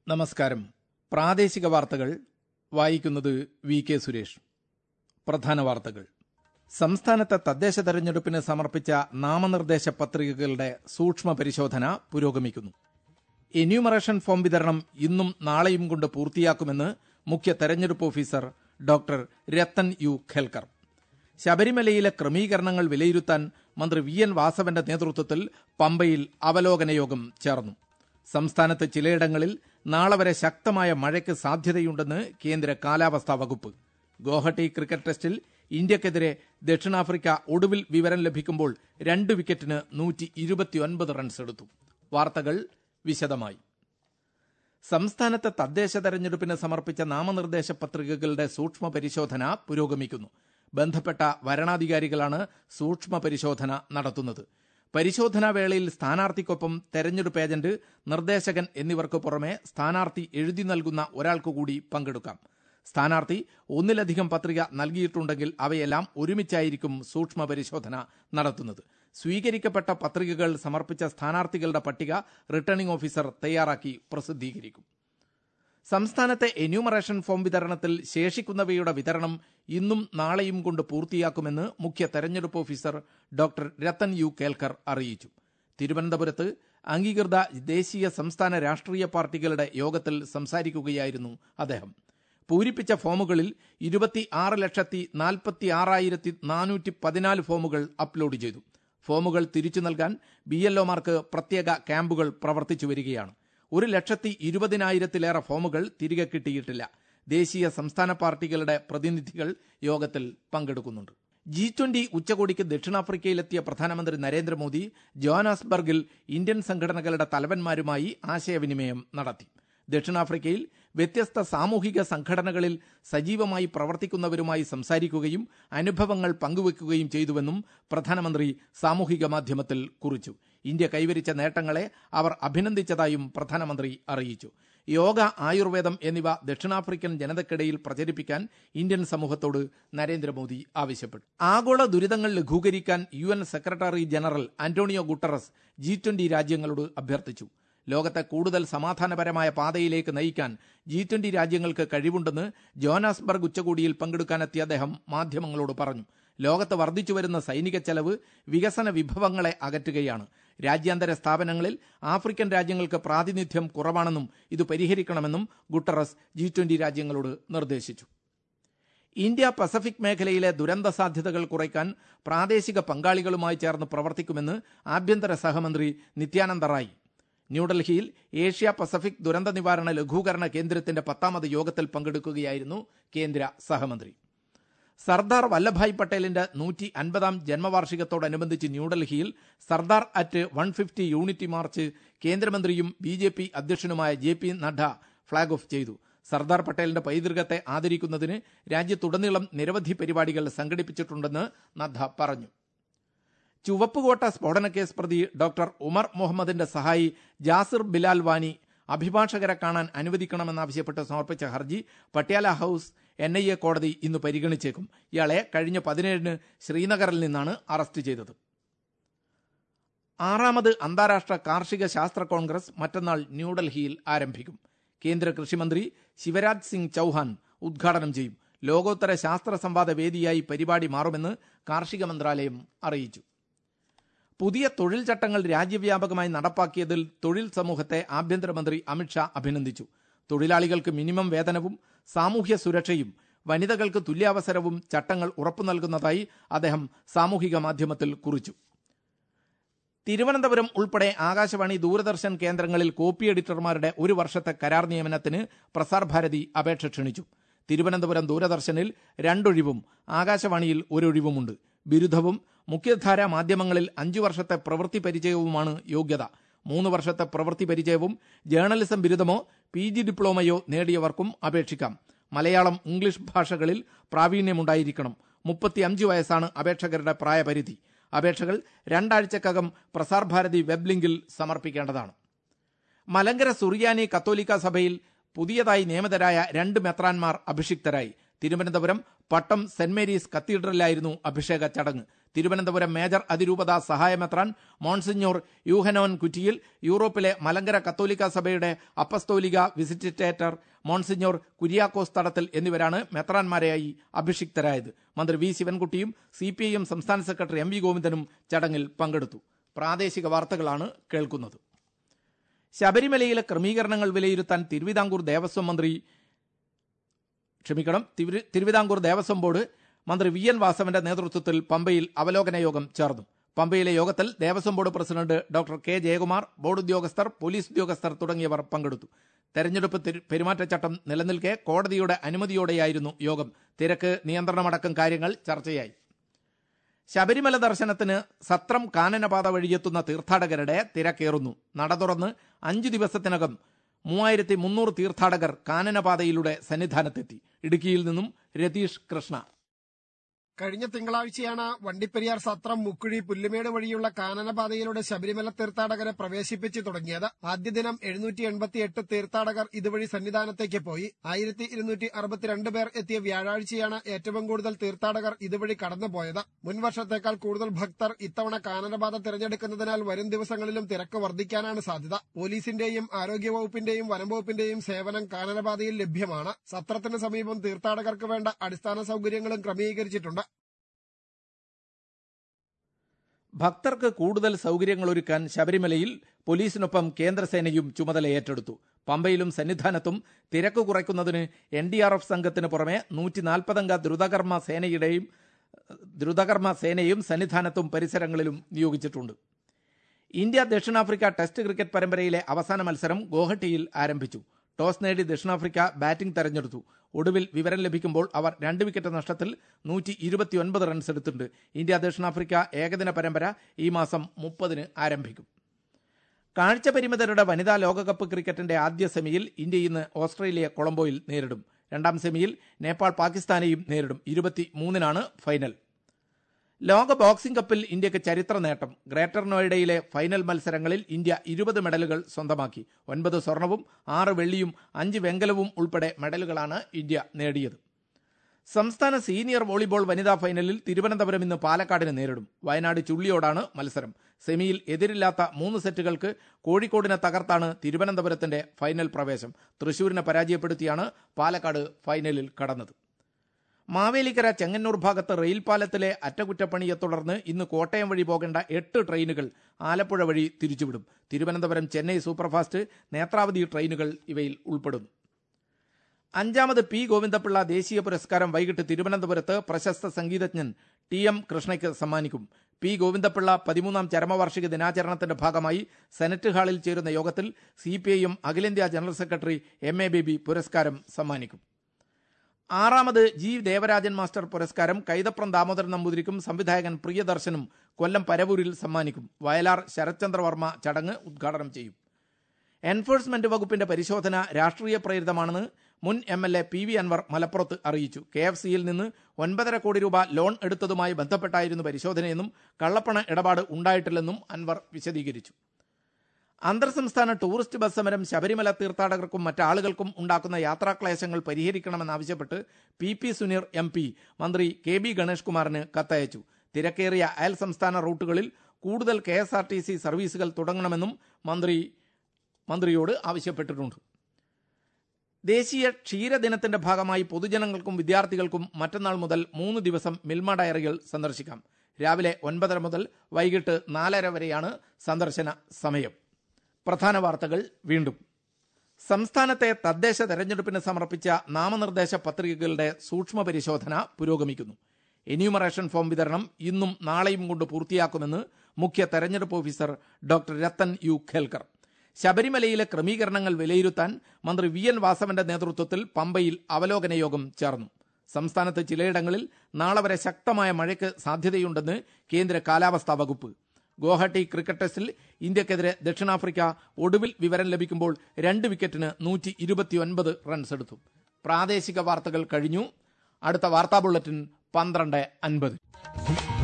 നമസ്കാരം. പ്രാദേശിക വാർത്തകൾ വായിക്കുന്നത് വി കെ സുരേഷ്. പ്രധാന വാർത്തകൾ. സംസ്ഥാനത്തെ തദ്ദേശ തെരഞ്ഞെടുപ്പിന് സമർപ്പിച്ച നാമനിർദ്ദേശ പത്രികകളുടെ സൂക്ഷ്മ പരിശോധന പുരോഗമിക്കുന്നു. എന്യൂമറേഷൻ ഫോം വിതരണം ഇന്നും നാളെയും കൊണ്ട് പൂർത്തിയാക്കുമെന്ന് മുഖ്യ തെരഞ്ഞെടുപ്പ് officer doctor Ratan U Khelkar. ശബരിമലയിലെ ക്രമീകരണങ്ങൾ വിലയിരുത്താൻ മന്ത്രി വി എൻ വാസവന്റെ നേതൃത്വത്തിൽ പമ്പയിൽ അവലോകന യോഗം ചേർന്നു. സംസ്ഥാനത്ത് ചിലയിടങ്ങളിൽ നാളെ വരെ ശക്തമായ മഴയ്ക്ക് സാധ്യതയുണ്ടെന്ന് കേന്ദ്ര കാലാവസ്ഥാ വകുപ്പ്. ഗോഹട്ടി ക്രിക്കറ്റ് ടെസ്റ്റിൽ ഇന്ത്യക്കെതിരെ ദക്ഷിണാഫ്രിക്ക ഒടുവിൽ വിവരം ലഭിക്കുമ്പോൾ 2 വിക്കറ്റിന് 129 റൺസ് എടുത്തു. വാർത്തകൾ വിശദമായി. സംസ്ഥാനത്തെ തദ്ദേശ തെരഞ്ഞെടുപ്പിന് സമർപ്പിച്ച നാമനിർദ്ദേശ പത്രികകളുടെ സൂക്ഷ്മ പരിശോധന പുരോഗമിക്കുന്നു. ബന്ധപ്പെട്ട വരണാധികാരികളാണ് സൂക്ഷ്മ പരിശോധന നടത്തുന്നത്. പരിശോധനാ വേളയിൽ സ്ഥാനാർത്ഥിക്കൊപ്പം തെരഞ്ഞെടുപ്പ് ഏജന്റ്, നിർദ്ദേശകൻ എന്നിവർക്ക് പുറമെ സ്ഥാനാർത്ഥി എഴുതി നൽകുന്ന ഒരാൾക്കുകൂടി പങ്കെടുക്കാം. സ്ഥാനാർത്ഥി ഒന്നിലധികം പത്രിക നൽകിയിട്ടുണ്ടെങ്കിൽ അവയെല്ലാം ഒരുമിച്ചായിരിക്കും സൂക്ഷ്മ പരിശോധന നടത്തുന്നത്. സ്വീകരിക്കപ്പെട്ട പത്രികകൾ സമർപ്പിച്ച സ്ഥാനാർത്ഥികളുടെ പട്ടിക റിട്ടേണിംഗ് ഓഫീസർ തയ്യാറാക്കി പ്രസിദ്ധീകരിക്കും. സംസ്ഥാനത്തെ എന്യൂമറേഷൻ ഫോം വിതരണത്തിൽ ശേഷിക്കുന്നവയുടെ വിതരണം ഇന്നും നാളെയും കൊണ്ട് പൂർത്തിയാക്കുമെന്ന് മുഖ്യ തെരഞ്ഞെടുപ്പ് officer doctor Ratan U Kelkar അറിയിച്ചു. തിരുവനന്തപുരത്ത് അംഗീകൃത ദേശീയ സംസ്ഥാന രാഷ്ട്രീയ പാർട്ടികളുടെ യോഗത്തിൽ സംസാരിക്കുകയായിരുന്നു അദ്ദേഹം. പൂരിപ്പിച്ച ഫോമുകളിൽ 26,46,414 ഫോമുകൾ അപ്ലോഡ് ചെയ്തു. ഫോമുകൾ തിരിച്ചു നൽകാൻ BLOമാർക്ക് പ്രത്യേക ക്യാമ്പുകൾ പ്രവർത്തിച്ചു വരികയാണ്. 1,20,000-ലേറെ ഫോമുകൾ തിരികെ കിട്ടിയിട്ടില്ല. ദേശീയ സംസ്ഥാന പാർട്ടികളുടെ പ്രതിനിധികൾ യോഗത്തിൽ പങ്കെടുക്കുന്നുണ്ട്. G20 ഉച്ചകോടിക്ക് ദക്ഷിണാഫ്രിക്കയിലെത്തിയ പ്രധാനമന്ത്രി നരേന്ദ്രമോദി ജോഹാനസ്ബർഗിൽ ഇന്ത്യൻ സംഘടനകളുടെ തലവന്മാരുമായി ആശയവിനിമയം നടത്തി. ദക്ഷിണാഫ്രിക്കയിൽ വ്യത്യസ്ത സാമൂഹിക സംഘടനകളിൽ സജീവമായി പ്രവർത്തിക്കുന്നവരുമായി സംസാരിക്കുകയും അനുഭവങ്ങൾ പങ്കുവെക്കുകയും ചെയ്തുവെന്നും പ്രധാനമന്ത്രി സാമൂഹിക മാധ്യമത്തിൽ കുറിച്ചു. ഇന്ത്യ കൈവരിച്ച നേട്ടങ്ങളെ അവർ അഭിനന്ദിച്ചതായും പ്രധാനമന്ത്രി അറിയിച്ചു. യോഗ, ആയുർവേദം എന്നിവ ദക്ഷിണാഫ്രിക്കൻ ജനതയ്ക്കിടയിൽ പ്രചരിപ്പിക്കാൻ ഇന്ത്യൻ സമൂഹത്തോട് നരേന്ദ്രമോദി ആവശ്യപ്പെട്ടു. ആഗോള ദുരിതങ്ങൾ ലഘൂകരിക്കാൻ UN secretary general Antonio Guterres G20 രാജ്യങ്ങളോട് അഭ്യർത്ഥിച്ചു. ലോകത്തെ കൂടുതൽ സമാധാനപരമായ പാതയിലേക്ക് നയിക്കാൻ G20 രാജ്യങ്ങൾക്ക് കഴിവുണ്ടെന്ന് ജോഹാനസ്ബർഗ് ഉച്ചകോടിയിൽ പങ്കെടുക്കാനെത്തിയ അദ്ദേഹം മാധ്യമങ്ങളോട് പറഞ്ഞു. ലോകത്ത് വർദ്ധിച്ചുവരുന്ന സൈനിക ചെലവ് വികസന വിഭവങ്ങളെ അകറ്റുകയാണ്. രാജ്യാന്തര സ്ഥാപനങ്ങളിൽ ആഫ്രിക്കൻ രാജ്യങ്ങൾക്ക് പ്രാതിനിധ്യം കുറവാണെന്നും ഇത് പരിഹരിക്കണമെന്നും ഗുട്ടറസ് G20 രാജ്യങ്ങളോട് നിർദ്ദേശിച്ചു. ഇന്ത്യ പസഫിക് മേഖലയിലെ ദുരന്ത സാധ്യതകൾ കുറയ്ക്കാൻ പ്രാദേശിക പങ്കാളികളുമായി ചേർന്ന് പ്രവർത്തിക്കുമെന്ന് ആഭ്യന്തര സഹമന്ത്രി നിത്യാനന്ദ റായ് ന്യൂഡൽഹിയിൽ ഏഷ്യ പസഫിക് ദുരന്ത നിവാരണ ലഘൂകരണ കേന്ദ്രത്തിന്റെ 10ാമത് യോഗത്തിൽ പങ്കെടുക്കുകയായിരുന്നു കേന്ദ്ര സഹമന്ത്രി. സർദാർ വല്ലഭായ് പട്ടേലിന്റെ 150ാം ജന്മവാർഷികത്തോടനുബന്ധിച്ച് ന്യൂഡൽഹിയിൽ സർദാർ അറ്റ് 150 യൂണിറ്റി മാർച്ച് കേന്ദ്രമന്ത്രിയും BJP അധ്യക്ഷനുമായ JP നഡ്ഡ ഫ്ളാഗ് ഓഫ് ചെയ്തു. സർദാർ പട്ടേലിന്റെ പൈതൃകത്തെ ആദരിക്കുന്നതിന് രാജ്യത്തുടനീളം നിരവധി പരിപാടികൾ സംഘടിപ്പിച്ചിട്ടുണ്ടെന്ന് നഡ്ഡ പറഞ്ഞു. ചുവപ്പുകോട്ട സ്ഫോടനക്കേസ് പ്രതി ഡോക്ടർ ഉമർ മുഹമ്മദിന്റെ സഹായി ജാസിർ ബിലാൽ വാനി അഭിഭാഷകരെ കാണാൻ അനുവദിക്കണമെന്നാവശ്യപ്പെട്ട് സമർപ്പിച്ച ഹർജി പട്യാല ഹൌസ് NIA കോടതി ഇന്ന് പരിഗണിച്ചേക്കും. ഇയാളെ കഴിഞ്ഞ 17-ന് ശ്രീനഗറിൽ നിന്നാണ് അറസ്റ്റ് ചെയ്തത്. 6ാമത് അന്താരാഷ്ട്ര കാർഷിക ശാസ്ത്ര കോൺഗ്രസ് മറ്റന്നാൾ ന്യൂഡൽഹിയിൽ ആരംഭിക്കും. കേന്ദ്ര കൃഷിമന്ത്രി ശിവരാജ് സിംഗ് ചൌഹാൻ ഉദ്ഘാടനം ചെയ്യും. ലോകോത്തര ശാസ്ത്ര സംവാദ വേദിയായി പരിപാടി മാറുമെന്ന് കാർഷിക മന്ത്രാലയം അറിയിച്ചു. പുതിയ തൊഴിൽ ചട്ടങ്ങൾ രാജ്യവ്യാപകമായി നടപ്പാക്കിയതിൽ തൊഴിൽ സമൂഹത്തെ ആഭ്യന്തരമന്ത്രി അമിത്ഷാ അഭിനന്ദിച്ചു. തൊഴിലാളികൾക്ക് മിനിമം വേതനവും സാമൂഹ്യ സുരക്ഷയും വനിതകൾക്ക് തുല്യാവസരവും ചട്ടങ്ങൾ ഉറപ്പു നൽകുന്നതായി അദ്ദേഹം സാമൂഹിക മാധ്യമത്തിൽ കുറിച്ചു. തിരുവനന്തപുരം ഉൾപ്പെടെ ആകാശവാണി, ദൂരദർശൻ കേന്ദ്രങ്ങളിൽ കോപ്പി എഡിറ്റർമാരുടെ 1 വർഷത്തെ കരാർ നിയമനത്തിന് പ്രസാർ ഭാരതി അപേക്ഷ ക്ഷണിച്ചു. തിരുവനന്തപുരം ദൂരദർശനിൽ 2 ഒഴിവും ആകാശവാണിയിൽ 1 ഒഴിവുമുണ്ട്. ബിരുദവും മുഖ്യധാരാ മാധ്യമങ്ങളിൽ 5 വർഷത്തെ പ്രവൃത്തി പരിചയവുമാണ് യോഗ്യത. 3 വർഷത്തെ പ്രവൃത്തി പരിചയവും ജേർണലിസം ബിരുദമോ PG ഡിപ്ലോമയോ നേടിയവർക്കും അപേക്ഷിക്കാം. മലയാളം, ഇംഗ്ലീഷ് ഭാഷകളിൽ പ്രാവീണ്യമുണ്ടായിരിക്കണം. 35 വയസ്സാണ് അപേക്ഷകരുടെ പ്രായപരിധി. അപേക്ഷകൾ 2 ആഴ്ചക്കകം പ്രസാർ ഭാരതി വെബ് ലിങ്കിൽ സമർപ്പിക്കേണ്ടതാണ്. മലങ്കര സുറിയാനി കത്തോലിക്ക സഭയിൽ പുതിയതായി നിയമിതരായ 2 മെത്രാൻമാർ അഭിഷിക്തരായി. തിരുവനന്തപുരം പട്ടം സെന്റ് മേരീസ് കത്തീഡ്രലിലായിരുന്നു അഭിഷേക ചടങ്ങ്. തിരുവനന്തപുരം മേജർ അതിരൂപത സഹായമെത്രാൻ മോൺസിഞ്ഞോർ യൂഹനോൻ കുറ്റിയിൽ, യൂറോപ്പിലെ മലങ്കര കത്തോലിക്ക സഭയുടെ അപ്പസ്തോലിക വിസിറ്റേറ്റർ മോൺസിഞ്ഞോർ കുര്യാക്കോസ് തടത്തിൽ എന്നിവരാണ് മെത്രാൻമാരെയായി അഭിഷിക്തരായത്. മന്ത്രി വി ശിവൻകുട്ടിയും CPIM സംസ്ഥാന സെക്രട്ടറി MV ഗോവിന്ദനും ചടങ്ങിൽ പങ്കെടുത്തു. പ്രാദേശിക വാർത്തകളാണ് കേൾക്കുന്നത്. ശബരിമലയിലെ ക്രമീകരണങ്ങൾ വിലയിരുത്താൻ തിരുവിതാംകൂർ ദേവസ്വം ബോർഡ് മന്ത്രി VN വാസവന്റെ നേതൃത്വത്തിൽ പമ്പയിൽ അവലോകന യോഗം ചേർന്നു. പമ്പയിലെ യോഗത്തിൽ Devaswom board president doctor K Jayakumar, board ഉദ്യോഗസ്ഥർ, പോലീസ് ഉദ്യോഗസ്ഥർ തുടങ്ങിയവർ പങ്കെടുത്തു. തെരഞ്ഞെടുപ്പ് പെരുമാറ്റച്ചട്ടം നിലനിൽക്കെ കോടതിയുടെ അനുമതിയോടെയായിരുന്നു യോഗം. തിരക്ക് നിയന്ത്രണമടക്കം കാര്യങ്ങൾ ചർച്ചയായി. ശബരിമല ദർശനത്തിന് സത്രം കാനനപാത വഴിയെത്തുന്ന തീർത്ഥാടകരുടെ തിരക്കേറുന്നു. നട തുറന്ന് 5 ദിവസത്തിനകം 3300 തീർത്ഥാടകർ കാനനപാതയിലൂടെ സന്നിധാനത്തെത്തി. ഇടുക്കിയിൽ നിന്നും രതീഷ് കൃഷ്ണ. കഴിഞ്ഞ തിങ്കളാഴ്ചയാണ് വണ്ടിപ്പെരിയാർ സത്രം, മുക്കുഴി, പുല്ലുമേട് വഴിയുള്ള കാനനപാതയിലൂടെ ശബരിമല തീർത്ഥാടകരെ പ്രവേശിപ്പിച്ചു തുടങ്ങിയത്. ആദ്യ ദിനം 788 തീർത്ഥാടകർ ഇതുവഴി സന്നിധാനത്തേക്ക് പോയി. 1262 പേർ എത്തിയ വ്യാഴാഴ്ചയാണ് ഏറ്റവും കൂടുതൽ തീർത്ഥാടകർ ഇതുവഴി കടന്നുപോയത്. മുൻവർഷത്തേക്കാൾ കൂടുതൽ ഭക്തർ ഇത്തവണ കാനനപാത തിരഞ്ഞെടുക്കുന്നതിനാൽ വരും ദിവസങ്ങളിലും തിരക്ക് വർദ്ധിക്കാനാണ് സാധ്യത. പോലീസിന്റെയും ആരോഗ്യവകുപ്പിന്റെയും വനംവകുപ്പിന്റെയും സേവനം കാനനപാതയിൽ ലഭ്യമാണ്. സത്രത്തിന് സമീപം തീർത്ഥാടകർക്ക് വേണ്ട അടിസ്ഥാന സൌകര്യങ്ങളും ക്രമീകരിച്ചിട്ടുണ്ട്. ഭക്തർക്ക് കൂടുതൽ സൌകര്യങ്ങൾ ഒരുക്കാൻ ശബരിമലയിൽ പോലീസിനൊപ്പം കേന്ദ്രസേനയും ചുമതല ഏറ്റെടുത്തു. പമ്പയിലും സന്നിധാനത്തും തിരക്ക് കുറയ്ക്കുന്നതിന് NDRF സംഘത്തിന് പുറമെ 140 അംഗ ദ്രുതകർമ്മ സേനയും സന്നിധാനത്തും പരിസരങ്ങളിലും നിയോഗിച്ചിട്ടുണ്ട്. ഇന്ത്യ ദക്ഷിണാഫ്രിക്ക ടെസ്റ്റ് ക്രിക്കറ്റ് പരമ്പരയിലെ അവസാന മത്സരം ഗോഹട്ടിയിൽ ആരംഭിച്ചു. ടോസ് നേടി ദക്ഷിണാഫ്രിക്ക ബാറ്റിംഗ് തെരഞ്ഞെടുത്തു. ഒടുവിൽ വിവരം ലഭിക്കുമ്പോൾ അവർ 2 വിക്കറ്റ് നഷ്ടത്തിൽ 129 റൺസ് എടുത്തിട്ടുണ്ട്. ഇന്ത്യ ദക്ഷിണാഫ്രിക്ക ഏകദിന പരമ്പര ഈ മാസം 30-ന് ആരംഭിക്കും. കാഴ്ചപരിമിതരുടെ വനിതാ ലോകകപ്പ് ക്രിക്കറ്റിന്റെ ആദ്യ സെമിയിൽ ഇന്ത്യ ഇന്ന് ഓസ്ട്രേലിയയെ കൊളംബോയിൽ നേരിടും. രണ്ടാം സെമിയിൽ നേപ്പാൾ പാകിസ്ഥാനെയും നേരിടും. 23-നാണ് ഫൈനൽ. ലോക ബോക്സിംഗ് കപ്പിൽ ഇന്ത്യക്ക് ചരിത്ര നേട്ടം. ഗ്രേറ്റർ നോയിഡയിലെ ഫൈനൽ മത്സരങ്ങളിൽ ഇന്ത്യ 20 മെഡലുകൾ സ്വന്തമാക്കി. 9 സ്വർണവും 6 വെള്ളിയും 5 വെങ്കലവും ഉൾപ്പെടെ മെഡലുകളാണ് ഇന്ത്യ നേടിയത്. സംസ്ഥാന സീനിയർ വോളിബോൾ വനിതാ ഫൈനലിൽ തിരുവനന്തപുരം ഇന്ന് പാലക്കാടിനെ നേരിടും. വയനാട് ചുള്ളിയോടാണ് മത്സരം. സെമിയിൽ എതിരില്ലാത്ത 3 സെറ്റുകൾക്ക് കോഴിക്കോടിനെ തകർത്താണ് തിരുവനന്തപുരത്തിന്റെ ഫൈനൽ പ്രവേശം. തൃശൂരിനെ പരാജയപ്പെടുത്തിയാണ് പാലക്കാട് ഫൈനലിൽ കടന്നത്. മാവേലിക്കര ചെങ്ങന്നൂർ ഭാഗത്ത് റെയിൽ പാലത്തിലെ അറ്റകുറ്റപ്പണിയെ തുടർന്ന് ഇന്ന് കോട്ടയം വഴി പോകേണ്ട 8 ട്രെയിനുകൾ ആലപ്പുഴ വഴി തിരിച്ചുവിടും. തിരുവനന്തപുരം ചെന്നൈ സൂപ്പർഫാസ്റ്റ്, നേത്രാവതി ട്രെയിനുകൾ ഇവയിൽ ഉൾപ്പെടുന്നു. 5ാമത് P ഗോവിന്ദപിള്ള ദേശീയ പുരസ്കാരം വൈകിട്ട് തിരുവനന്തപുരത്ത് പ്രശസ്ത സംഗീതജ്ഞൻ TM കൃഷ്ണയ്ക്ക് സമ്മാനിക്കും. P ഗോവിന്ദപിള്ള 13ാം ചരമവാർഷിക ദിനാചരണത്തിന്റെ ഭാഗമായി സെനറ്റ് ഹാളിൽ ചേരുന്ന യോഗത്തിൽ CPIM അഖിലേന്ത്യാ ജനറൽ സെക്രട്ടറി MA ബേബി പുരസ്കാരം സമ്മാനിക്കും. 6ാമത് G ദേവരാജൻ മാസ്റ്റർ പുരസ്കാരം കൈതപ്രം ദാമോദരൻ നമ്പൂതിരിക്കും സംവിധായകൻ പ്രിയദർശനും കൊല്ലം പരവൂരിൽ സമ്മാനിക്കും. വയലാർ ശരത്ചന്ദ്ര വർമ്മ ചടങ്ങ് ഉദ്ഘാടനം ചെയ്യും. എൻഫോഴ്സ്മെന്റ് വകുപ്പിന്റെ പരിശോധന രാഷ്ട്രീയ പ്രേരിതമാണെന്ന് മുൻ MLA PV അൻവർ മലപ്പുറത്ത് അറിയിച്ചു. KFCയിൽ നിന്ന് 9.5 കോടി രൂപ ലോൺ എടുത്തതുമായി ബന്ധപ്പെട്ടായിരുന്നു പരിശോധനയെന്നും കള്ളപ്പണ ഇടപാട് ഉണ്ടായിട്ടില്ലെന്നും അൻവർ വിശദീകരിച്ചു. അന്തർ സംസ്ഥാന ടൂറിസ്റ്റ് ബസ് സമരം ശബരിമല തീർത്ഥാടകർക്കും മറ്റാളുകൾക്കും ഉണ്ടാക്കുന്ന യാത്രാക്ലേശങ്ങൾ പരിഹരിക്കണമെന്നാവശ്യപ്പെട്ട് PP സുനീർ MP മന്ത്രി KB ഗണേഷ് കുമാറിന് കത്തയച്ചു. തിരക്കേറിയ അയൽ സംസ്ഥാന റൂട്ടുകളിൽ കൂടുതൽ KSRTC സർവീസുകൾ തുടങ്ങണമെന്നും മന്ത്രിയോട് ആവശ്യപ്പെട്ടിട്ടുണ്ട്. ദേശീയ ക്ഷീരദിനത്തിന്റെ ഭാഗമായി പൊതുജനങ്ങൾക്കും വിദ്യാർത്ഥികൾക്കും മറ്റന്നാൾ മുതൽ 3 ദിവസം മിൽമ ഡയറികൾ സന്ദർശിക്കാം. രാവിലെ 9:30 മുതൽ വൈകിട്ട് 4:30 വരെയാണ് സന്ദർശന സമയം. പ്രധാന വാർത്തകൾ വീണ്ടും. സംസ്ഥാനത്തെ തദ്ദേശ തെരഞ്ഞെടുപ്പിന് സമർപ്പിച്ച നാമനിർദ്ദേശ പത്രികകളുടെ സൂക്ഷ്മ പരിശോധന പുരോഗമിക്കുന്നു. എന്യൂമറേഷൻ ഫോം വിതരണം ഇന്നും നാളെയും കൊണ്ട് പൂർത്തിയാക്കുമെന്ന് മുഖ്യ തെരഞ്ഞെടുപ്പ് officer doctor Ratan U Khelkar. ശബരിമലയിലെ ക്രമീകരണങ്ങൾ വിലയിരുത്താൻ മന്ത്രി VN വാസവന്റെ നേതൃത്വത്തിൽ പമ്പയിൽ അവലോകന യോഗം ചേർന്നു. സംസ്ഥാനത്ത് ചിലയിടങ്ങളിൽ നാളെ വരെ ശക്തമായ മഴയ്ക്ക് സാധ്യതയുണ്ടെന്ന് കേന്ദ്ര കാലാവസ്ഥാ വകുപ്പ്. ഗോഹട്ടി ക്രിക്കറ്റ് ടെസ്റ്റിൽ ഇന്ത്യക്കെതിരെ ദക്ഷിണാഫ്രിക്ക ഒടുവിൽ വിവരം ലഭിക്കുമ്പോൾ 2 വിക്കറ്റിന് 129 റൺസ് എടുത്തു. പ്രാദേശിക വാർത്തകൾ കഴിഞ്ഞു. അടുത്ത വാർത്താ ബുള്ളറ്റിൻ 12:50.